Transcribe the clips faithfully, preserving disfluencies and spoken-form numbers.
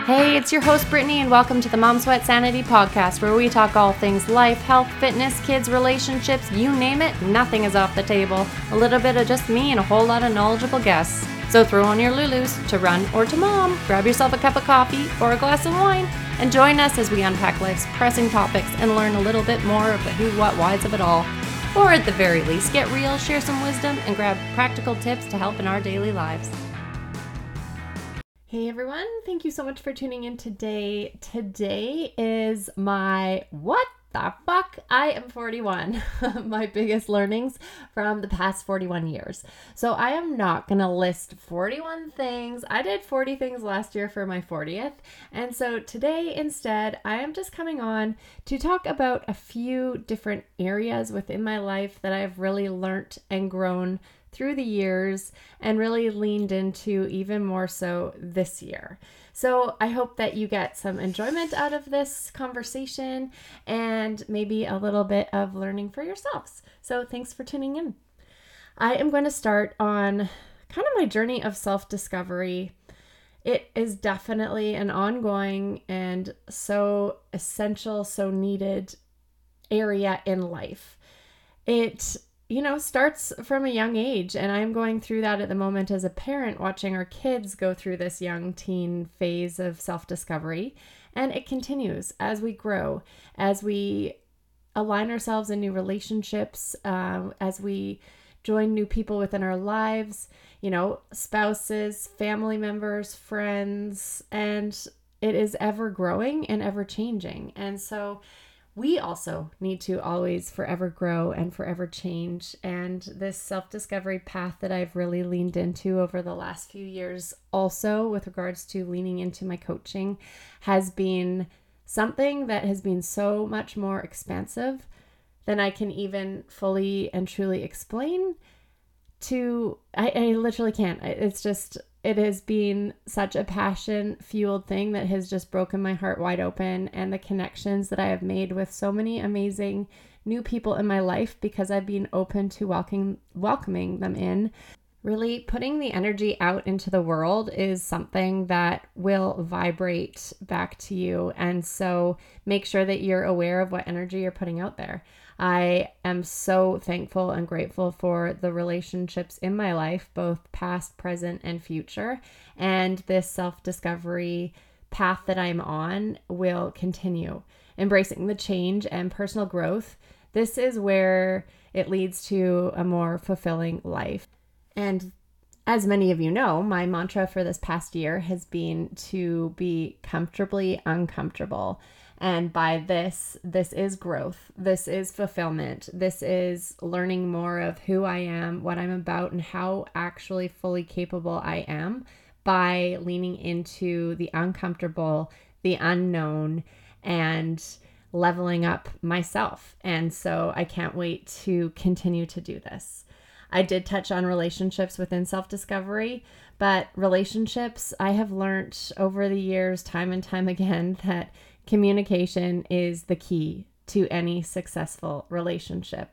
Hey, it's your host Brittany, and welcome to the Mom Sweat Sanity podcast, where we talk all things life, health, fitness, kids, relationships, you name it, nothing is off the table. A little bit of just me and a whole lot of knowledgeable guests. So throw on your Lulus to run or to mom, grab yourself a cup of coffee or a glass of wine, and join us as we unpack life's pressing topics and learn a little bit more of the who, what, whys of it all. Or at the very least, get real, share some wisdom, and grab practical tips to help in our daily lives. Hey everyone, thank you so much for tuning in today. Today is my what the fuck? I am forty-one. My biggest learnings from the past forty-one years. So I am not going to list forty-one things. I did forty things last year for my fortieth. And so today instead, I am just coming on to talk about a few different areas within my life that I've really learnt and grown through the years and really leaned into even more so this year. So I hope that you get some enjoyment out of this conversation and maybe a little bit of learning for yourselves. So thanks for tuning in. I am going to start on kind of my journey of self-discovery. It is definitely an ongoing and so essential, so needed area in life. It you know, starts from a young age. And I'm going through that at the moment as a parent, watching our kids go through this young teen phase of self-discovery. And it continues as we grow, as we align ourselves in new relationships, um, as we join new people within our lives, you know, spouses, family members, friends, and it is ever growing and ever changing. And so we also need to always forever grow and forever change. And this self-discovery path that I've really leaned into over the last few years, also with regards to leaning into my coaching, has been something that has been so much more expansive than I can even fully and truly explain to, I, I literally can't. It's just, it has been such a passion-fueled thing that has just broken my heart wide open, and the connections that I have made with so many amazing new people in my life because I've been open to welcoming welcoming them in. Really putting the energy out into the world is something that will vibrate back to you, and so make sure that you're aware of what energy you're putting out there. I am so thankful and grateful for the relationships in my life, both past, present, and future. And this self-discovery path that I'm on will continue. Embracing the change and personal growth, this is where it leads to a more fulfilling life. And as many of you know, my mantra for this past year has been to be comfortably uncomfortable. And by this, this is growth. This is fulfillment. This is learning more of who I am, what I'm about, and how actually fully capable I am by leaning into the uncomfortable, the unknown, and leveling up myself. And so I can't wait to continue to do this. I did touch on relationships within self-discovery, but relationships, I have learned over the years, time and time again, that communication is the key to any successful relationship.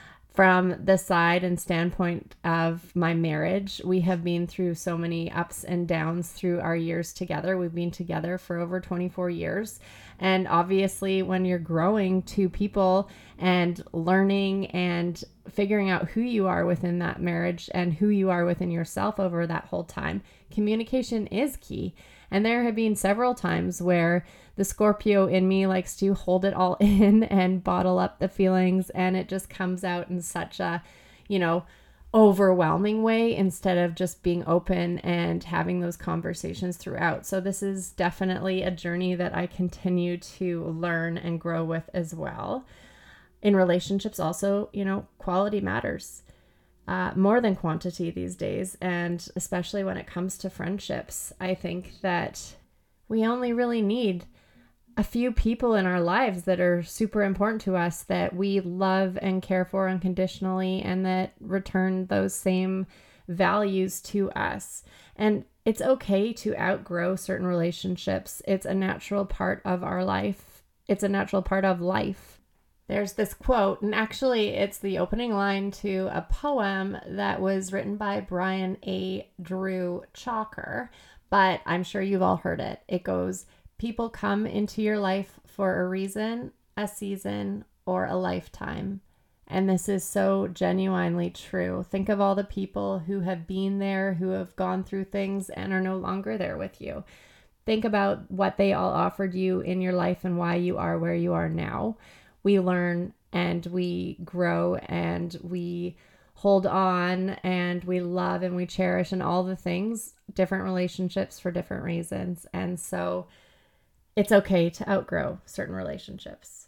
From the side and standpoint of my marriage, we have been through so many ups and downs through our years together. We've been together for over twenty-four years. And obviously, when you're growing two people and learning and figuring out who you are within that marriage and who you are within yourself over that whole time, communication is key. And there have been several times where the Scorpio in me likes to hold it all in and bottle up the feelings, and it just comes out in such a, you know, overwhelming way instead of just being open and having those conversations throughout. So this is definitely a journey that I continue to learn and grow with as well. In relationships also, you know, quality matters. Uh, more than quantity these days, and especially when it comes to friendships. I think that we only really need a few people in our lives that are super important to us, that we love and care for unconditionally, and that return those same values to us. And it's okay to outgrow certain relationships. It's a natural part of our life. It's a natural part of life. There's this quote, and actually it's the opening line to a poem that was written by Brian A. Drew Chalker, but I'm sure you've all heard it. It goes, people come into your life for a reason, a season, or a lifetime. And this is so genuinely true. Think of all the people who have been there, who have gone through things and are no longer there with you. Think about what they all offered you in your life and why you are where you are now. We learn and we grow and we hold on and we love and we cherish and all the things, different relationships for different reasons. And so it's okay to outgrow certain relationships.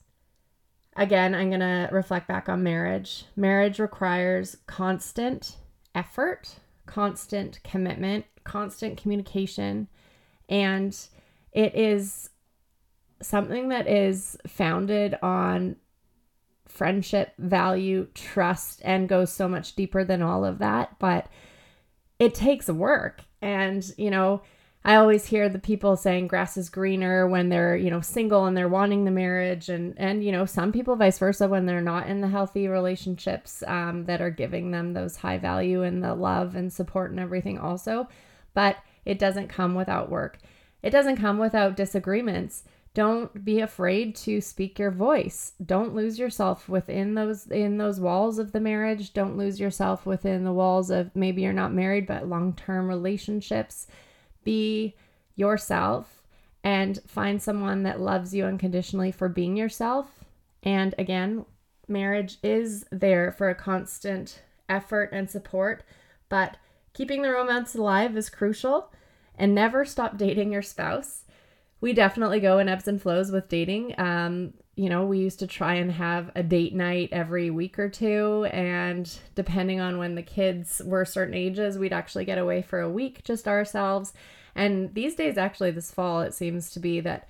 Again, I'm going to reflect back on marriage. Marriage requires constant effort, constant commitment, constant communication, and it is something that is founded on friendship, value, trust, and goes so much deeper than all of that. But it takes work. And, you know, I always hear the people saying grass is greener when they're, you know, single and they're wanting the marriage. And, and, you know, some people vice versa when they're not in the healthy relationships um, that are giving them those high value and the love and support and everything also. But it doesn't come without work. It doesn't come without disagreements. Don't be afraid to speak your voice. Don't lose yourself within those in those walls of the marriage. Don't lose yourself within the walls of maybe you're not married, but long-term relationships. Be yourself and find someone that loves you unconditionally for being yourself. And again, marriage is there for a constant effort and support, but keeping the romance alive is crucial. And never stop dating your spouse. We definitely go in ebbs and flows with dating. Um, you know, we used to try and have a date night every week or two. And depending on when the kids were certain ages, we'd actually get away for a week just ourselves. And these days, actually, this fall, it seems to be that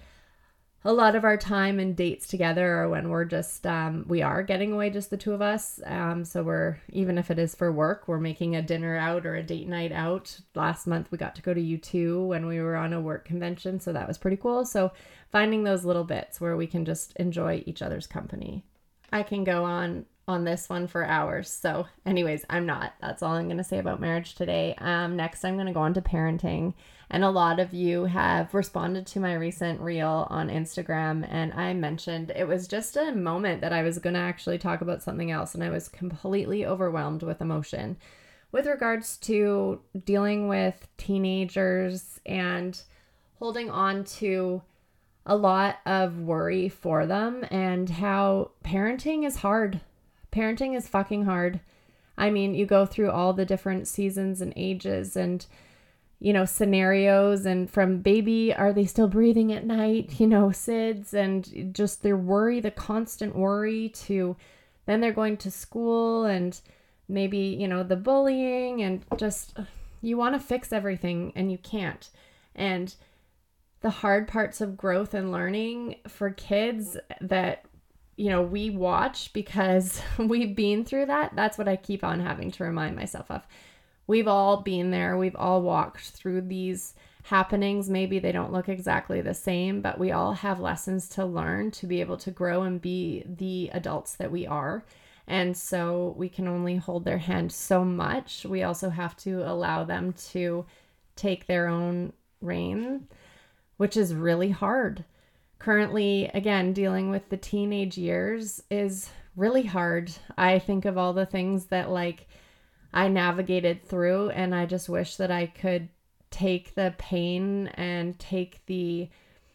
a lot of our time and dates together are when we're just, um, we are getting away just the two of us. Um, so we're, even if it is for work, we're making a dinner out or a date night out. Last month we got to go to U two when we were on a work convention. So that was pretty cool. So finding those little bits where we can just enjoy each other's company. I can go on on this one for hours. So anyways, I'm not. That's all I'm going to say about marriage today. Um, next, I'm going to go on to parenting. And a lot of you have responded to my recent reel on Instagram. And I mentioned it was just a moment that I was going to actually talk about something else. And I was completely overwhelmed with emotion with regards to dealing with teenagers and holding on to a lot of worry for them and how parenting is hard. Parenting is fucking hard. I mean, you go through all the different seasons and ages and, you know, scenarios, and from baby, are they still breathing at night? You know, S I D S and just their worry, the constant worry, to then they're going to school and maybe, you know, the bullying, and just you want to fix everything and you can't. And the hard parts of growth and learning for kids that, you know, we watch because we've been through that. That's what I keep on having to remind myself of. We've all been there. We've all walked through these happenings. Maybe they don't look exactly the same, but we all have lessons to learn to be able to grow and be the adults that we are. And so we can only hold their hand so much. We also have to allow them to take their own reign, which is really hard. Currently, again, dealing with the teenage years is really hard. I think of all the things that like I navigated through, and I just wish that I could take the pain and take the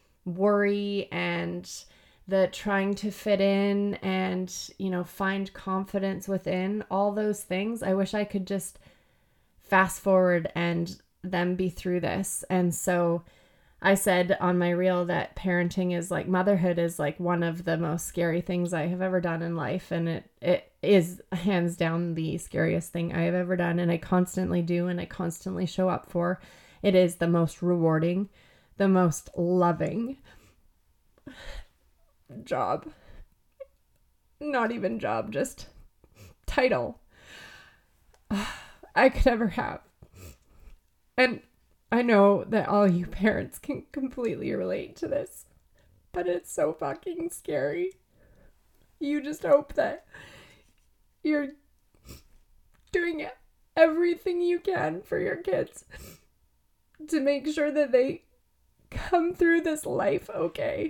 worry and the trying to fit in and, you know, find confidence within all those things. I wish I could just fast forward and them be through this. And so I said on my reel that parenting is like, motherhood is like one of the most scary things I have ever done in life. And it, it is hands down the scariest thing I have ever done. And I constantly do, and I constantly show up for. It is the most rewarding, the most loving job. Not even job, just title I could ever have. And I know that all you parents can completely relate to this, but it's so fucking scary. You just hope that you're doing everything you can for your kids to make sure that they come through this life okay.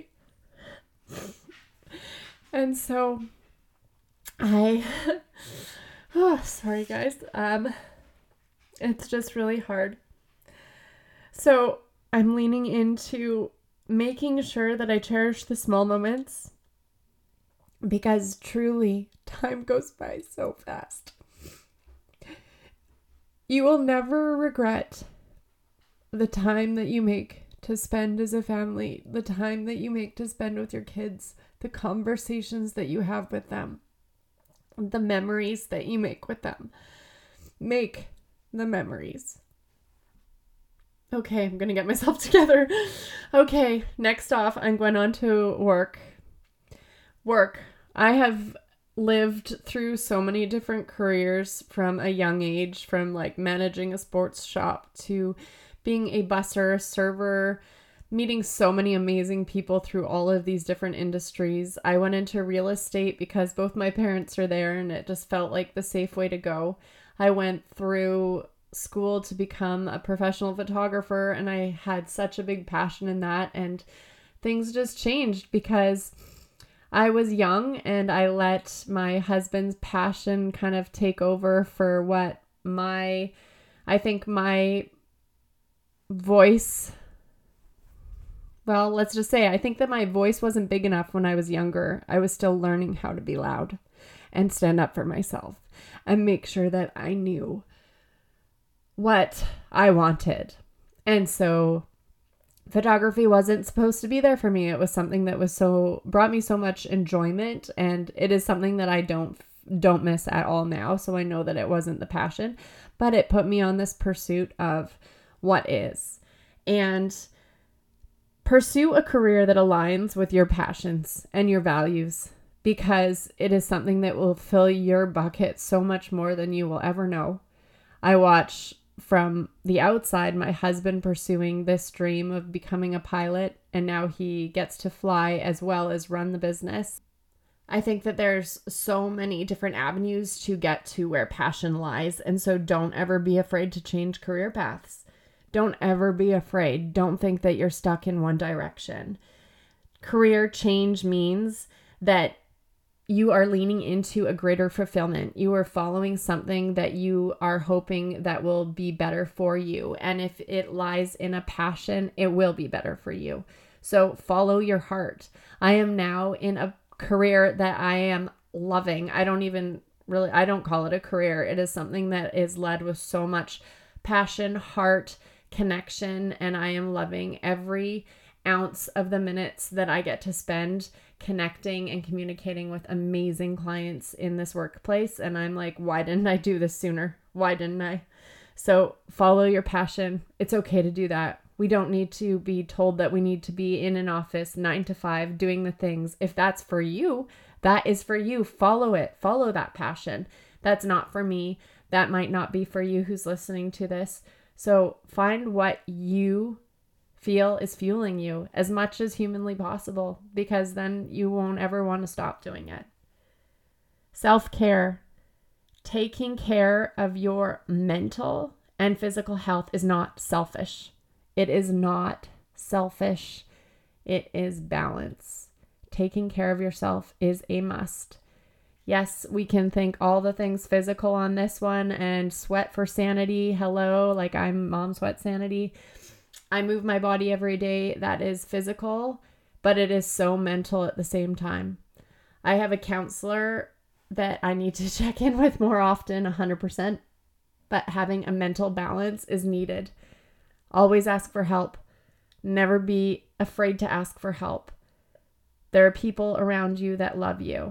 And so I, oh, sorry guys, um, it's just really hard. So I'm leaning into making sure that I cherish the small moments, because truly time goes by so fast. You will never regret the time that you make to spend as a family, the time that you make to spend with your kids, the conversations that you have with them, the memories that you make with them. Make the memories. Okay, I'm going to get myself together. Okay, next off, I'm going on to work. Work. I have lived through so many different careers from a young age, from like managing a sports shop to being a busser, a server, meeting so many amazing people through all of these different industries. I went into real estate because both my parents are there and it just felt like the safe way to go. I went through school to become a professional photographer and I had such a big passion in that, and things just changed because I was young and I let my husband's passion kind of take over for what my, I think my voice, well, let's just say, I think that my voice wasn't big enough when I was younger. I was still learning how to be loud and stand up for myself and make sure that I knew what I wanted. And so photography wasn't supposed to be there for me. It was something that was so, brought me so much enjoyment, and it is something that I don't don't miss at all now. So I know that it wasn't the passion, but it put me on this pursuit of what is. And pursue a career that aligns with your passions and your values, because it is something that will fill your bucket so much more than you will ever know. I watch from the outside my husband pursuing this dream of becoming a pilot, and now he gets to fly as well as run the business. I think that there's so many different avenues to get to where passion lies, and so don't ever be afraid to change career paths. Don't ever be afraid. Don't think that you're stuck in one direction. Career change means that you are leaning into a greater fulfillment. You are following something that you are hoping that will be better for you. And if it lies in a passion, it will be better for you. So follow your heart. I am now in a career that I am loving. I don't even really, I don't call it a career. It is something that is led with so much passion, heart, connection, and I am loving every ounce of the minutes that I get to spend connecting and communicating with amazing clients in this workplace. And I'm like, why didn't I do this sooner? Why didn't I? So follow your passion. It's okay to do that. We don't need to be told that we need to be in an office nine to five doing the things. If that's for you, that is for you. Follow it. Follow that passion. That's not for me. That might not be for you who's listening to this. So find what you feel is fueling you as much as humanly possible, because then you won't ever want to stop doing it. Self-care. Taking care of your mental and physical health is not selfish. It is not selfish. It is balance. Taking care of yourself is a must. Yes, we can think all the things physical on this one and sweat for sanity. Hello, like I'm Mom Sweat Sanity. I move my body every day. That is physical, but it is so mental at the same time. I have a counselor that I need to check in with more often, one hundred percent, but having a mental balance is needed. Always ask for help. Never be afraid to ask for help. There are people around you that love you.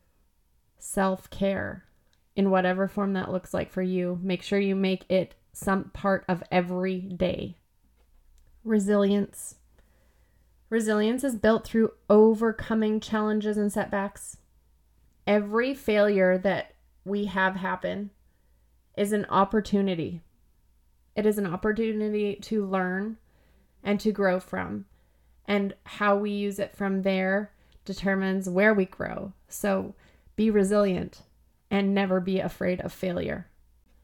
Self-care, in whatever form that looks like for you. Make sure you make it some part of every day. Resilience. Resilience is built through overcoming challenges and setbacks. Every failure that we have happen is an opportunity. It is an opportunity to learn and to grow from. And how we use it from there determines where we grow. So be resilient and never be afraid of failure.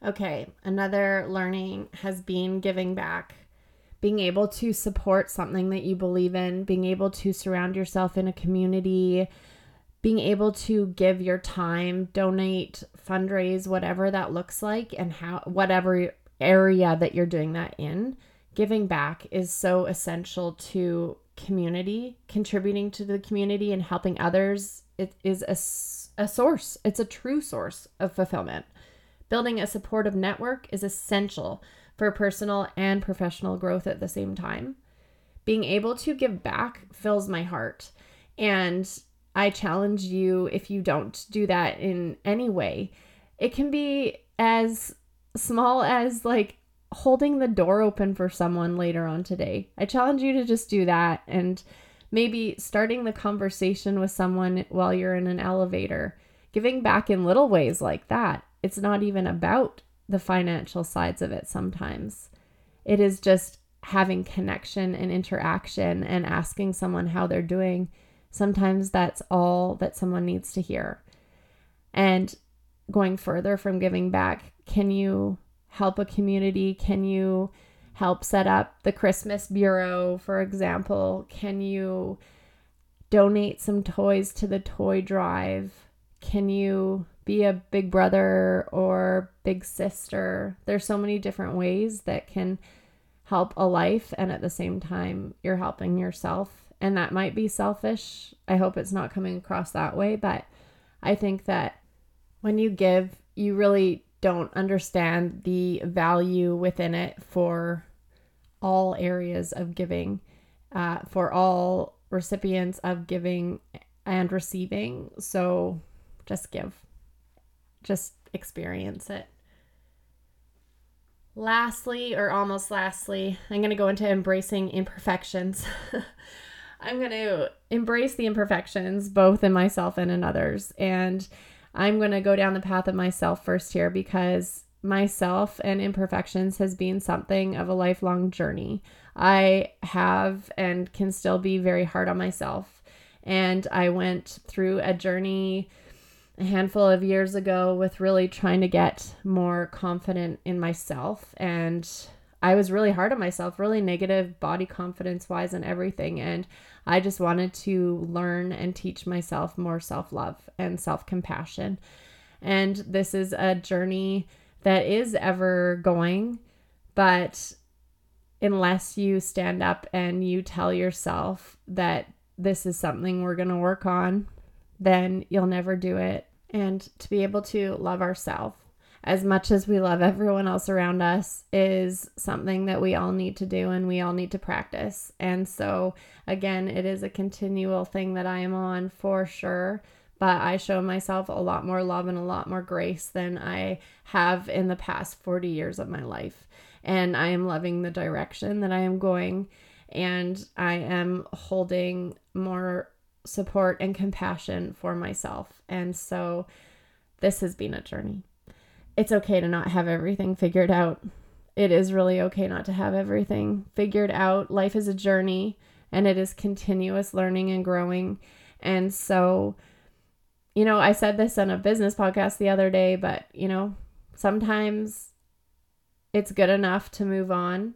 Okay, another learning has been giving back. Being able to support something that you believe in, being able to surround yourself in a community, being able to give your time, donate, fundraise, whatever that looks like, and how whatever area that you're doing that in, giving back is so essential to community, contributing to the community and helping others. It is a, a source. It's a true source of fulfillment. Building a supportive network is essential for personal and professional growth at the same time. Being able to give back fills my heart. And I challenge you, if you don't do that in any way, it can be as small as like holding the door open for someone later on today. I challenge you to just do that, and maybe starting the conversation with someone while you're in an elevator, giving back in little ways like that. It's not even about the financial sides of it sometimes. It is just having connection and interaction and asking someone how they're doing. Sometimes that's all that someone needs to hear. And going further from giving back, can you help a community? Can you help set up the Christmas Bureau, for example? Can you donate some toys to the toy drive? Can you be a big brother or big sister? There's so many different ways that can help a life, and at the same time, you're helping yourself. And that might be selfish. I hope it's not coming across that way, but I think that when you give, you really don't understand the value within it for all areas of giving, uh, for all recipients of giving and receiving. So just give. Just experience it. Lastly, or almost lastly, I'm going to go into embracing imperfections. I'm going to embrace the imperfections, both in myself and in others. And I'm going to go down the path of myself first here, because myself and imperfections has been something of a lifelong journey. I have and can still be very hard on myself. And I went through a journey a handful of years ago with really trying to get more confident in myself. And I was really hard on myself, really negative body confidence wise and everything. And I just wanted to learn and teach myself more self-love and self-compassion. And this is a journey that is ever going, but unless you stand up and you tell yourself that this is something we're going to work on, then you'll never do it. And to be able to love ourselves as much as we love everyone else around us is something that we all need to do, and we all need to practice. And so again, it is a continual thing that I am on for sure, but I show myself a lot more love and a lot more grace than I have in the past forty years of my life. And I am loving the direction that I am going, and I am holding more support and compassion for myself. And so this has been a journey. It's okay to not have everything figured out. It is really okay not to have everything figured out. Life is a journey, and it is continuous learning and growing. And so, you know, I said this on a business podcast the other day, but, you know, sometimes it's good enough to move on.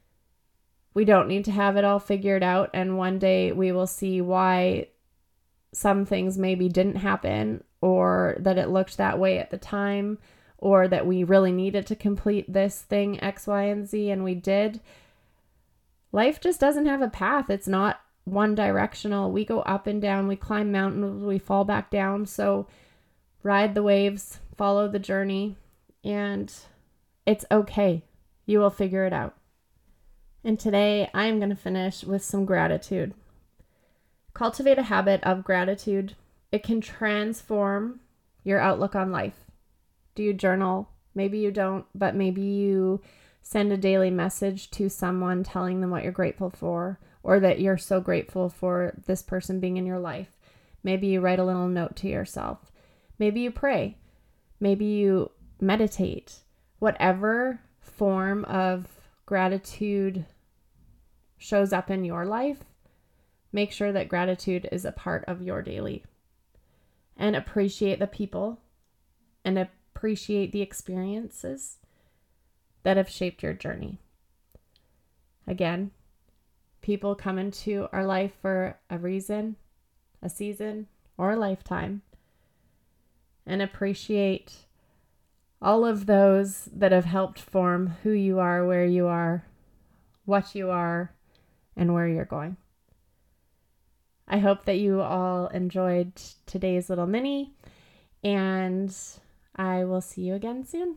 We don't need to have it all figured out. And one day we will see why some things maybe didn't happen, or that it looked that way at the time, or that we really needed to complete this thing X, Y, and Z, and we did. Life just doesn't have a path. It's not one directional. We go up and down, we climb mountains, we fall back down. So ride the waves, follow the journey, and it's okay. You will figure it out. And today I'm going to finish with some gratitude. Cultivate a habit of gratitude. It can transform your outlook on life. Do you journal? Maybe you don't, but maybe you send a daily message to someone telling them what you're grateful for, or that you're so grateful for this person being in your life. Maybe you write a little note to yourself. Maybe you pray. Maybe you meditate. Whatever form of gratitude shows up in your life, make sure that gratitude is a part of your daily. And appreciate the people and appreciate the experiences that have shaped your journey. Again, people come into our life for a reason, a season, or a lifetime, and appreciate all of those that have helped form who you are, where you are, what you are, and where you're going. I hope that you all enjoyed today's little mini, and I will see you again soon.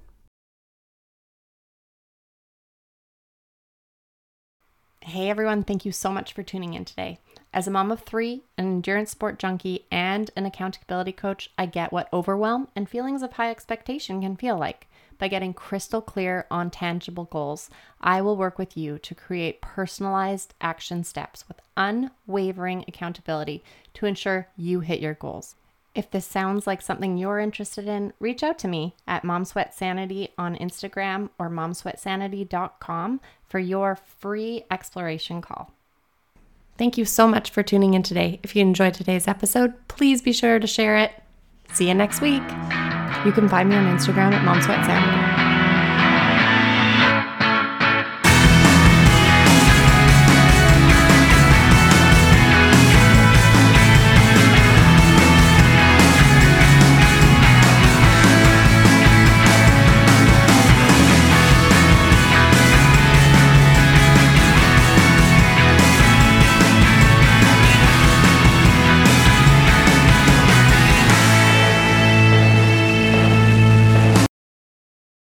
Hey everyone, thank you so much for tuning in today. As a mom of three, an endurance sport junkie, and an accountability coach, I get what overwhelm and feelings of high expectation can feel like. By getting crystal clear on tangible goals, I will work with you to create personalized action steps with unwavering accountability to ensure you hit your goals. If this sounds like something you're interested in, reach out to me at Mom Sweat Sanity on Instagram or mom sweat sanity dot com for your free exploration call. Thank you so much for tuning in today. If you enjoyed today's episode, please be sure to share it. See you next week. You can find me on Instagram at Mom Sweat Sanity.